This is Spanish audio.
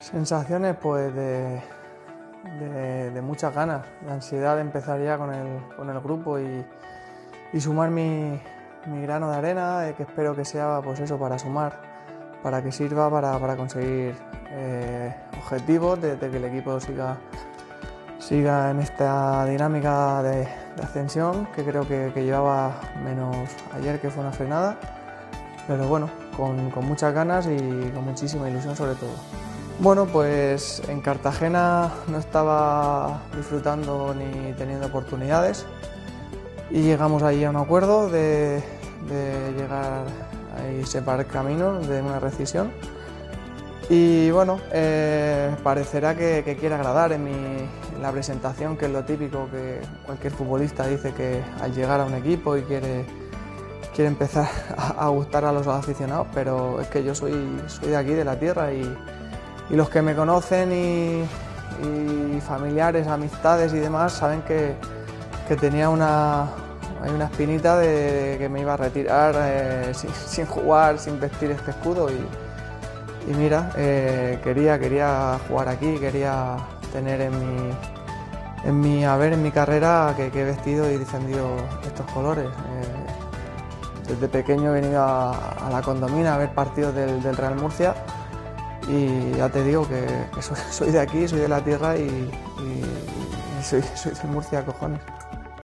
Sensaciones pues de muchas ganas, de ansiedad de empezar ya con el grupo y sumar mi grano de arena, que espero que sea pues eso, para sumar, para que sirva para conseguir objetivos, de que el equipo siga en esta dinámica de ascensión, que creo que llevaba menos ayer, que fue una frenada, pero bueno, con muchas ganas y con muchísima ilusión sobre todo. Bueno, pues en Cartagena no estaba disfrutando ni teniendo oportunidades y llegamos ahí a un acuerdo de llegar y separar caminos de una rescisión. Y bueno, parecerá que quiere agradar en la presentación, que es lo típico que cualquier futbolista dice, que al llegar a un equipo y quiere empezar a gustar a los aficionados, pero es que yo soy de aquí, de la tierra, y los que me conocen y familiares, amistades y demás saben que tenía hay una espinita de que me iba a retirar sin jugar, sin vestir este escudo, y mira, quería jugar aquí, quería tener en mi carrera que he vestido y defendido estos colores. Desde pequeño he venido a la Condomina a ver partidos del Real Murcia. Y ya te digo que soy de aquí, soy de la tierra y soy de Murcia, cojones.